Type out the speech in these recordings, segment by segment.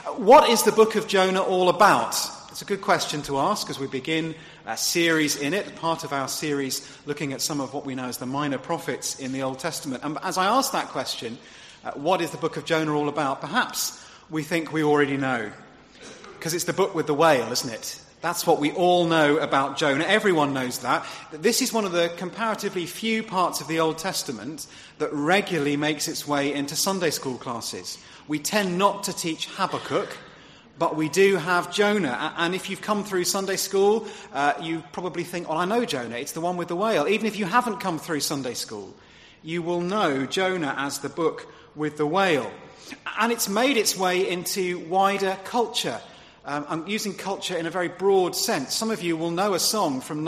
What is the book of Jonah all about? It's a good question to ask as we begin a series in it, part of our series looking at some of what we know as the minor prophets in the Old Testament. And as I ask that question, what is the book of Jonah all about? Perhaps we think we already know, because it's the book with the whale, isn't it? That's what we all know about Jonah. Everyone knows that. This is one of the comparatively few parts of the Old Testament that regularly makes its way into Sunday school classes. We tend not to teach Habakkuk, but we do have Jonah. And if you've come through Sunday school, you probably think, I know Jonah. It's the one with the whale. Even if you haven't come through Sunday school, you will know Jonah as the book with the whale. And it's made its way into wider culture. I'm using culture in a very broad sense. Some of you will know a song from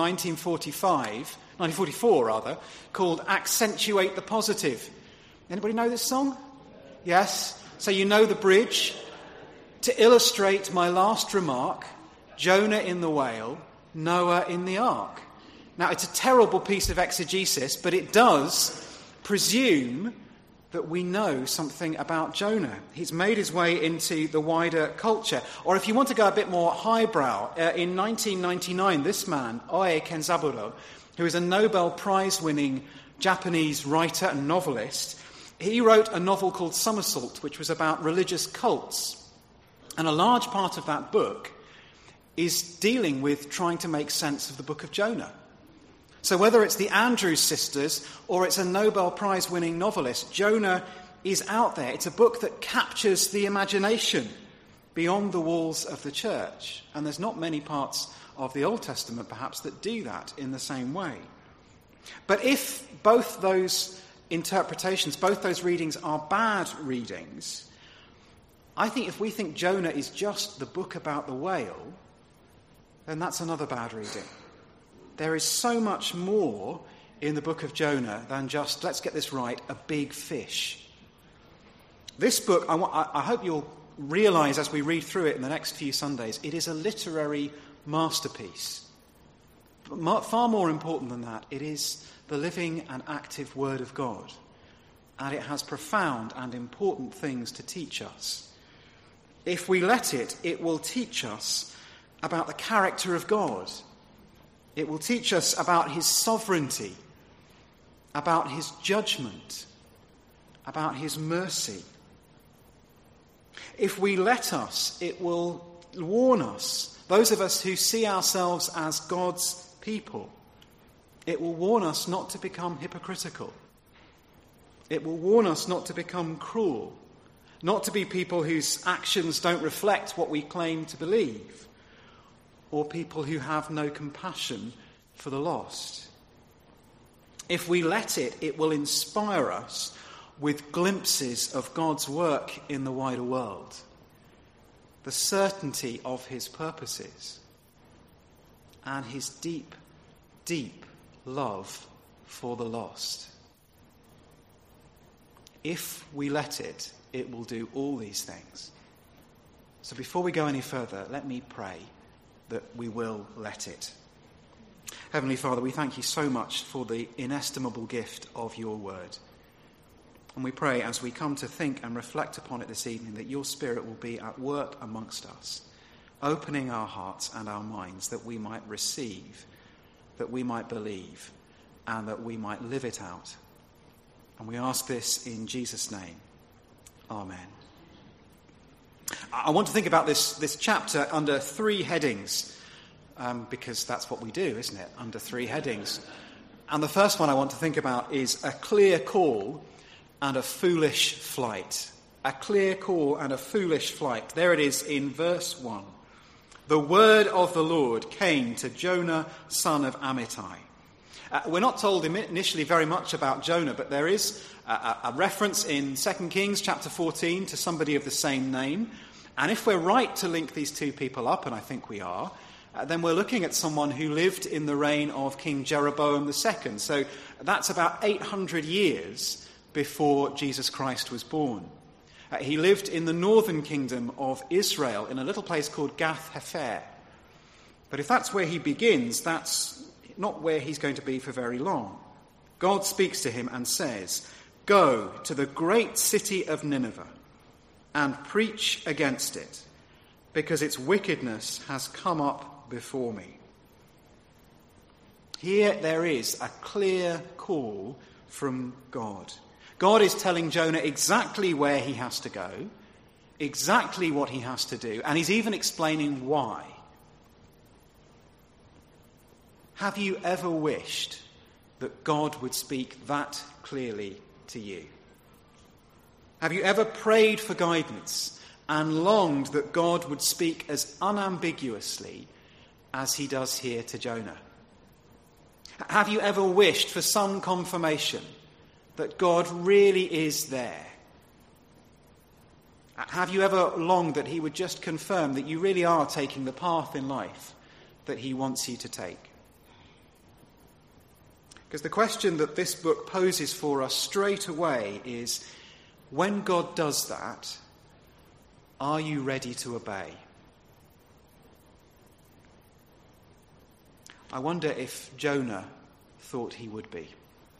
1944, called Accentuate the Positive. Anybody know this song? Yes? So you know the bridge. To illustrate my last remark, Jonah in the whale, Noah in the ark. Now, it's a terrible piece of exegesis, but it does presume that we know something about Jonah. He's made his way into the wider culture. Or if you want to go a bit more highbrow, in 1999, this man, Oe Kenzaburo, who is a Nobel Prize-winning Japanese writer and novelist, he wrote a novel called Somersault, which was about religious cults. And a large part of that book is dealing with trying to make sense of the book of Jonah. So whether it's the Andrews sisters or it's a Nobel Prize-winning novelist, Jonah is out there. It's a book that captures the imagination beyond the walls of the church. And there's not many parts of the Old Testament, perhaps, that do that in the same way. But if both those interpretations, both those readings are bad readings, I think if we think Jonah is just the book about the whale, then that's another bad reading. There is so much more in the book of Jonah than just, let's get this right, a big fish. This book, I hope you'll realise as we read through it in the next few Sundays, it is a literary masterpiece. But far more important than that, it is the living and active Word of God. And it has profound and important things to teach us. If we let it, it will teach us about the character of God. It will teach us about his sovereignty, about his judgment, about his mercy. If we let us, it will warn us, those of us who see ourselves as God's people. It will warn us not to become hypocritical. It will warn us not to become cruel, not to be people whose actions don't reflect what we claim to believe, or people who have no compassion for the lost. If we let it, it will inspire us with glimpses of God's work in the wider world, the certainty of his purposes, and his deep, deep love for the lost. If we let it, it will do all these things. So before we go any further, let me pray that we will let it. Heavenly Father, we thank you so much for the inestimable gift of your word. And we pray as we come to think and reflect upon it this evening that your Spirit will be at work amongst us, opening our hearts and our minds that we might receive, that we might believe, and that we might live it out. And we ask this in Jesus' name. Amen. I want to think about this chapter under three headings, because that's what we do, isn't it? Under three headings. And the first one I want to think about is a clear call and a foolish flight. A clear call and a foolish flight. There it is in verse 1. The word of the Lord came to Jonah, son of Amittai. We're not told initially very much about Jonah, but there is a reference in 2 Kings chapter 14 to somebody of the same name. And if we're right to link these two people up, and I think we are, then we're looking at someone who lived in the reign of King Jeroboam II. So that's about 800 years before Jesus Christ was born. He lived in the northern kingdom of Israel in a little place called Gath-Hepher. But if that's where he begins, that's not where he's going to be for very long. God speaks to him and says, "Go to the great city of Nineveh and preach against it, because its wickedness has come up before me. Here there is a clear call from God. God is telling Jonah exactly where he has to go, exactly what he has to do, and he's even explaining why. Have you ever wished that God would speak that clearly to you? Have you ever prayed for guidance and longed that God would speak as unambiguously as he does here to Jonah? Have you ever wished for some confirmation that God really is there? Have you ever longed that he would just confirm that you really are taking the path in life that he wants you to take? Because the question that this book poses for us straight away is, when God does that, are you ready to obey? I wonder if Jonah thought he would be.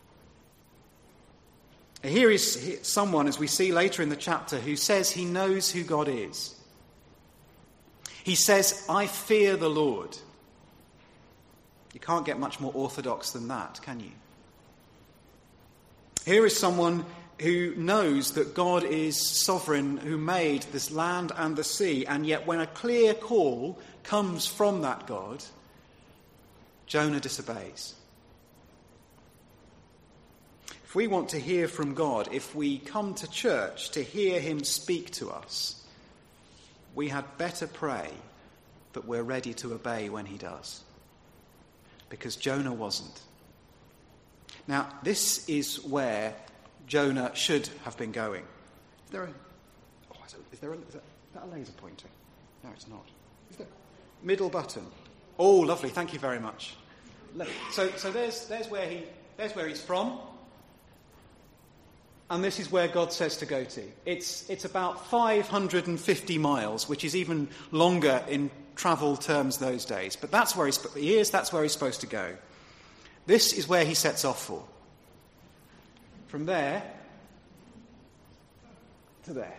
Here is someone, as we see later in the chapter, who says he knows who God is. He says, I fear the Lord. You can't get much more orthodox than that, can you? Here is someone who knows that God is sovereign, who made this land and the sea, and yet when a clear call comes from that God, Jonah disobeys. If we want to hear from God, if we come to church to hear him speak to us, we had better pray that we're ready to obey when he does. Because Jonah wasn't. Now, this is where Jonah should have been going. Is that a laser pointer? No, it's not. Is there? Middle button. Oh, lovely. Thank you very much. So there's where he's from. And this is where God says to go to. It's about 550 miles, which is even longer in travel terms those days. But that's where he is, that's where he's supposed to go. This is where he sets off for. From there to there.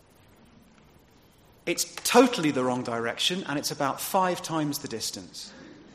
It's totally the wrong direction, and it's about 5 times the distance.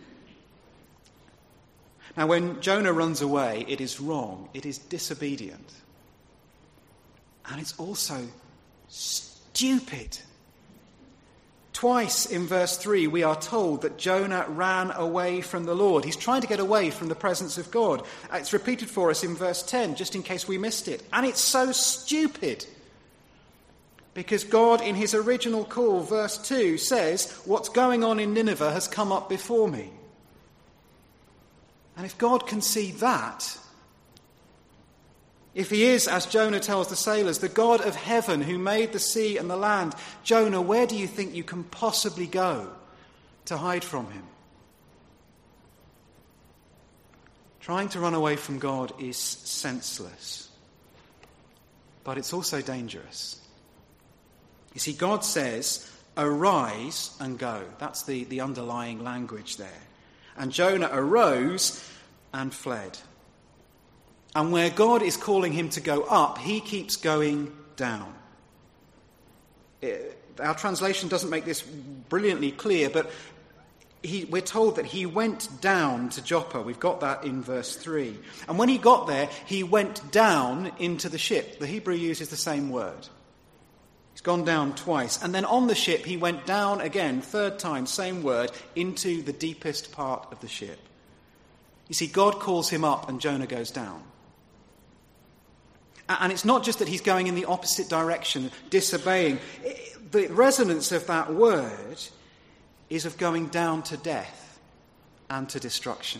Now, when Jonah runs away, it is wrong. It is disobedient. And it's also stupid. Twice in verse 3, we are told that Jonah ran away from the Lord. He's trying to get away from the presence of God. It's repeated for us in verse 10, just in case we missed it. And it's so stupid. Because God, in his original call, verse 2, says, what's going on in Nineveh has come up before me. And if God can see that, if he is, as Jonah tells the sailors, the God of heaven who made the sea and the land, Jonah, where do you think you can possibly go to hide from him? Trying to run away from God is senseless, but it's also dangerous. You see, God says, arise and go. That's the underlying language there. And Jonah arose and fled. And where God is calling him to go up, he keeps going down. Our translation doesn't make this brilliantly clear, but we're told that he went down to Joppa. We've got that in verse 3. And when he got there, he went down into the ship. The Hebrew uses the same word. He's gone down twice. And then on the ship, he went down again, 3rd time, same word, into the deepest part of the ship. You see, God calls him up and Jonah goes down. And it's not just that he's going in the opposite direction, disobeying. The resonance of that word is of going down to death and to destruction.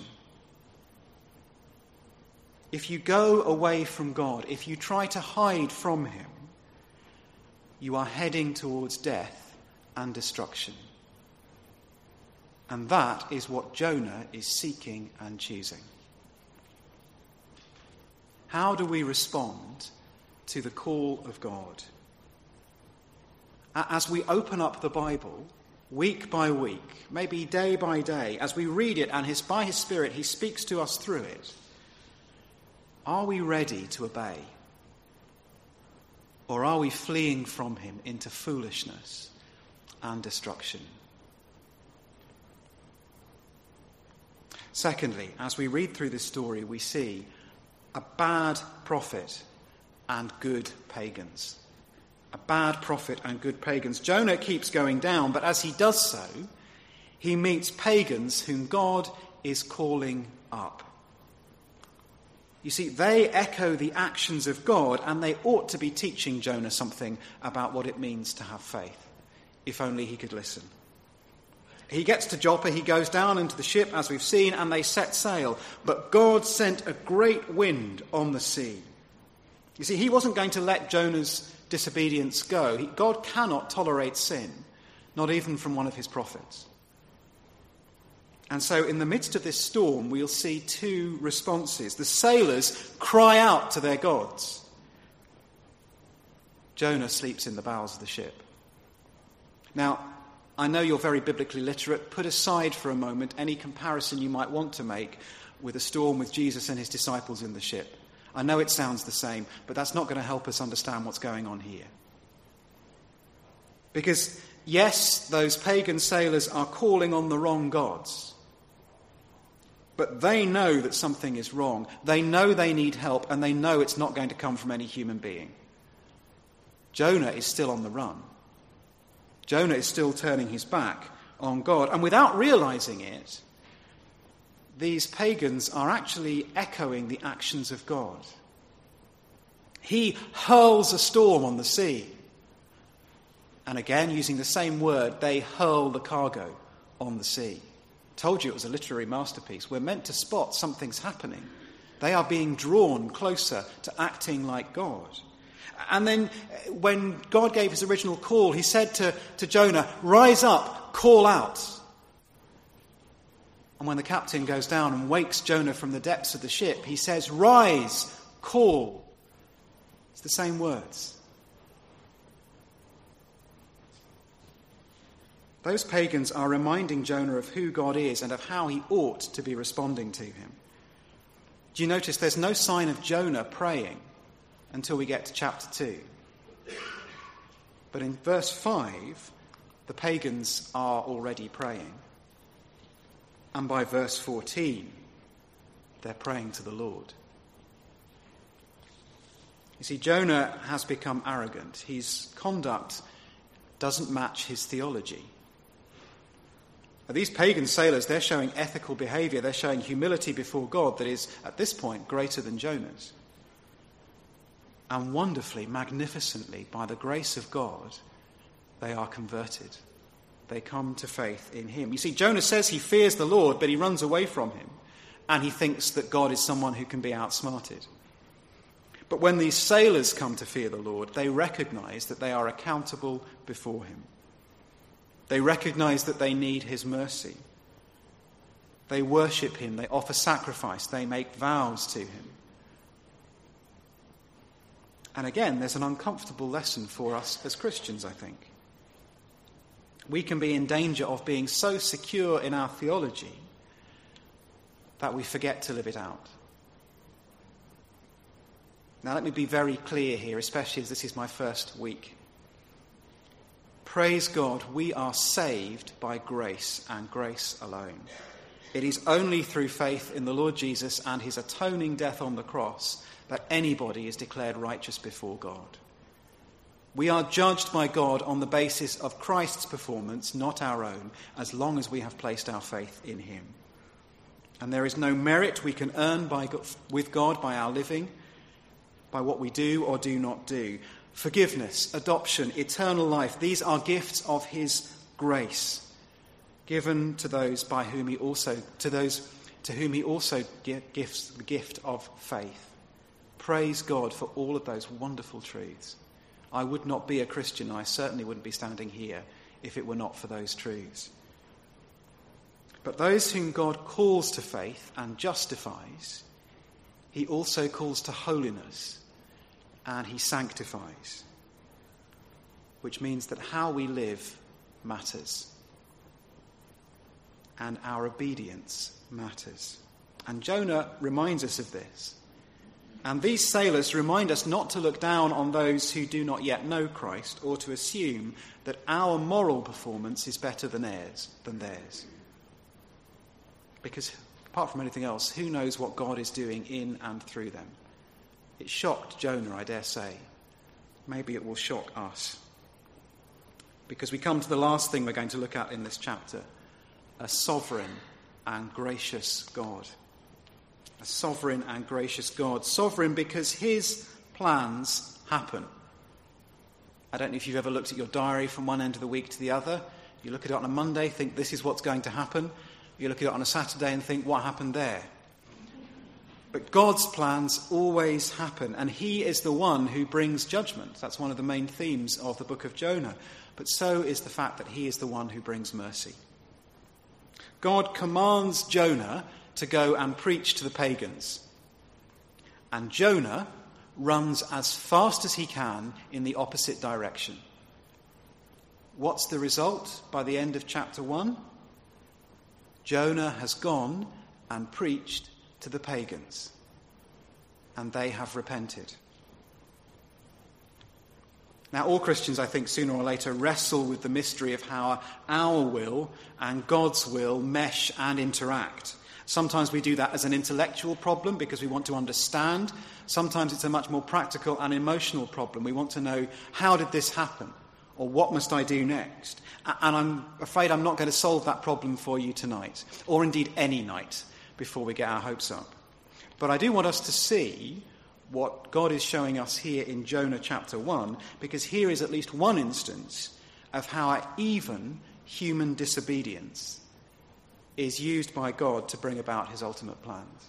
If you go away from God, if you try to hide from him, you are heading towards death and destruction. And that is what Jonah is seeking and choosing. How do we respond to the call of God? As we open up the Bible, week by week, maybe day by day, as we read it and by his Spirit he speaks to us through it, are we ready to obey? Or are we fleeing from him into foolishness and destruction. Secondly, as we read through this story, we see a bad prophet and good pagans. A bad prophet and good pagans. Jonah keeps going down, but as he does so, he meets pagans whom God is calling up. You see, they echo the actions of God, and they ought to be teaching Jonah something about what it means to have faith, if only he could listen. He gets to Joppa, he goes down into the ship, as we've seen, and they set sail. But God sent a great wind on the sea. You see, he wasn't going to let Jonah's disobedience go. God cannot tolerate sin, not even from one of his prophets. And so in the midst of this storm, we'll see two responses. The sailors cry out to their gods. Jonah sleeps in the bows of the ship. Now, I know you're very biblically literate. Put aside for a moment any comparison you might want to make with a storm with Jesus and his disciples in the ship. I know it sounds the same, but that's not going to help us understand what's going on here. Because, yes, those pagan sailors are calling on the wrong gods. But they know that something is wrong. They know they need help, and they know it's not going to come from any human being. Jonah is still on the run. Jonah is still turning his back on God. And without realizing it, these pagans are actually echoing the actions of God. He hurls a storm on the sea. And again, using the same word, they hurl the cargo on the sea. Told you it was a literary masterpiece. We're meant to spot something's happening. They are being drawn closer to acting like God. And then when God gave his original call, he said to Jonah, "Rise up, call out." And when the captain goes down and wakes Jonah from the depths of the ship, he says, "Rise, call." It's the same words. Those pagans are reminding Jonah of who God is and of how he ought to be responding to him. Do you notice there's no sign of Jonah praying until we get to chapter 2? But in verse 5, the pagans are already praying. And by verse 14, they're praying to the Lord. You see, Jonah has become arrogant. His conduct doesn't match his theology. These pagan sailors, they're showing ethical behavior. They're showing humility before God that is, at this point, greater than Jonah's. And wonderfully, magnificently, by the grace of God, they are converted. They come to faith in him. You see, Jonah says he fears the Lord, but he runs away from him. And he thinks that God is someone who can be outsmarted. But when these sailors come to fear the Lord, they recognize that they are accountable before him. They recognize that they need his mercy. They worship him. They offer sacrifice. They make vows to him. And again, there's an uncomfortable lesson for us as Christians, I think. We can be in danger of being so secure in our theology that we forget to live it out. Now, let me be very clear here, especially as this is my first week. Praise God, we are saved by grace and grace alone. It is only through faith in the Lord Jesus and his atoning death on the cross that anybody is declared righteous before God. We are judged by God on the basis of Christ's performance, not our own, as long as we have placed our faith in him. And there is no merit we can earn with God by our living, by what we do or do not do. Forgiveness, adoption, eternal life, these are gifts of his grace, given to those to whom he also gives the gift of faith. Praise God for all of those wonderful truths. I would not be a Christian. I certainly wouldn't be standing here if it were not for those truths. But those whom God calls to faith and justifies, he also calls to holiness and he sanctifies, which means that how we live matters and our obedience matters. And Jonah reminds us of this. And these sailors remind us not to look down on those who do not yet know Christ, or to assume that our moral performance is better than theirs. Because apart from anything else, who knows what God is doing in and through them? It shocked Jonah, I dare say. Maybe it will shock us. Because we come to the last thing we're going to look at in this chapter: a sovereign and gracious God. A sovereign and gracious God. Sovereign because his plans happen. I don't know if you've ever looked at your diary from one end of the week to the other. You look at it on a Monday, think this is what's going to happen. You look at it on a Saturday and think, what happened there? But God's plans always happen, and he is the one who brings judgment. That's one of the main themes of the book of Jonah. But so is the fact that he is the one who brings mercy. God commands Jonah to go and preach to the pagans. And Jonah runs as fast as he can in the opposite direction. What's the result by the end of chapter 1? Jonah has gone and preached to the pagans, and they have repented. Now, all Christians, I think, sooner or later wrestle with the mystery of how our will and God's will mesh and interact. Sometimes we do that as an intellectual problem because we want to understand. Sometimes it's a much more practical and emotional problem. We want to know, how did this happen? Or what must I do next? And I'm afraid I'm not going to solve that problem for you tonight, or indeed any night, before we get our hopes up. But I do want us to see what God is showing us here in Jonah chapter 1, because here is at least one instance of how even human disobedience is used by God to bring about his ultimate plans.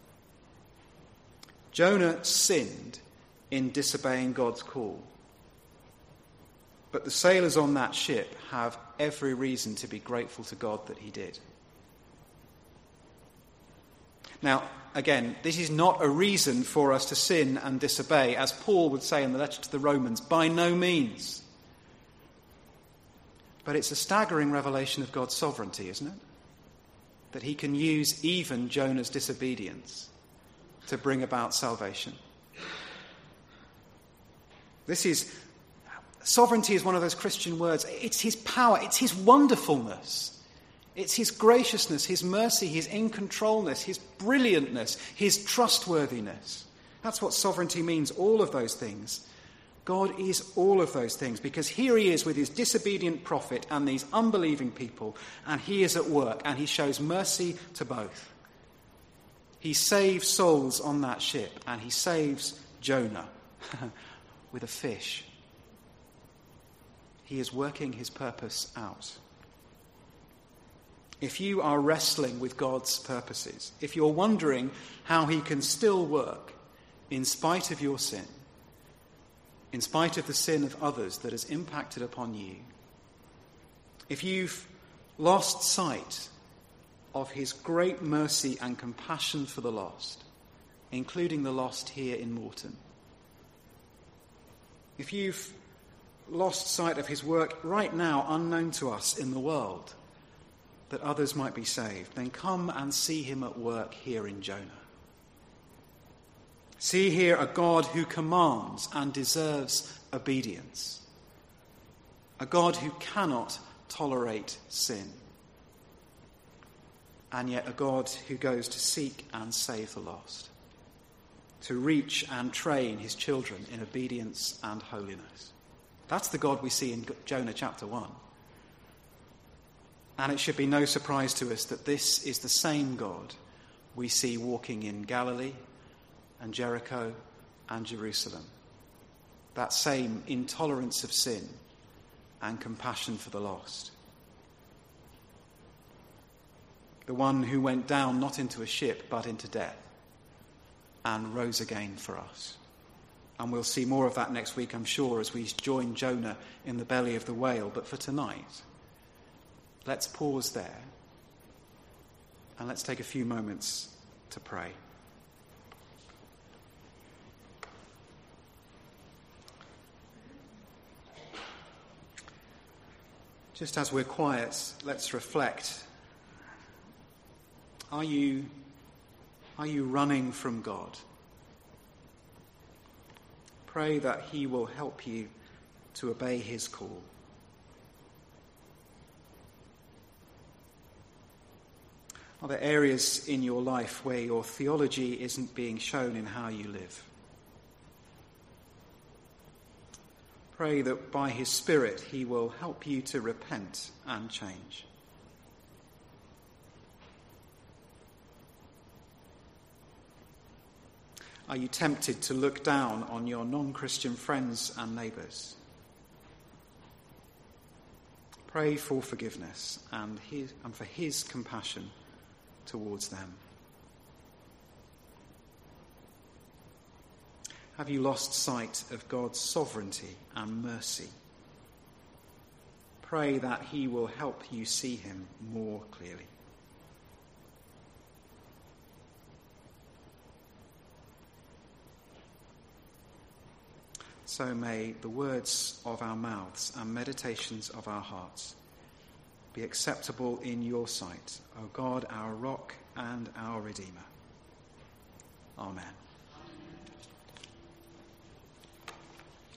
Jonah sinned in disobeying God's call. But the sailors on that ship have every reason to be grateful to God that he did. Now, again, this is not a reason for us to sin and disobey, as Paul would say in the letter to the Romans, by no means. But it's a staggering revelation of God's sovereignty, isn't it? That he can use even Jonah's disobedience to bring about salvation. Sovereignty is one of those Christian words. It's his power, it's his wonderfulness. It's his graciousness, his mercy, his in-controlness, his brilliantness, his trustworthiness. That's what sovereignty means, all of those things. God is all of those things, because here he is with his disobedient prophet and these unbelieving people, and he is at work, and he shows mercy to both. He saves souls on that ship, and he saves Jonah with a fish. He is working his purpose out. If you are wrestling with God's purposes, if you're wondering how he can still work in spite of your sin, in spite of the sin of others that has impacted upon you, if you've lost sight of his great mercy and compassion for the lost, including the lost here in Moreton, if you've lost sight of his work right now unknown to us in the world, that others might be saved, then come and see him at work here in Jonah. See here a God who commands and deserves obedience. A God who cannot tolerate sin. And yet a God who goes to seek and save the lost. To reach and train his children in obedience and holiness. That's the God we see in Jonah chapter 1. And it should be no surprise to us that this is the same God we see walking in Galilee and Jericho and Jerusalem. That same intolerance of sin and compassion for the lost. The one who went down not into a ship but into death and rose again for us. And we'll see more of that next week, I'm sure, as we join Jonah in the belly of the whale. But for tonight, let's pause there and let's take a few moments to pray. Just as we're quiet, let's reflect. Are you running from God? Pray that he will help you to obey his call. Are there areas in your life where your theology isn't being shown in how you live? Pray that by his Spirit he will help you to repent and change. Are you tempted to look down on your non-Christian friends and neighbours? Pray for forgiveness and for his compassion towards them. Have you lost sight of God's sovereignty and mercy? Pray that he will help you see him more clearly. So may the words of our mouths and meditations of our hearts be acceptable in your sight, O God, our rock and our Redeemer. Amen.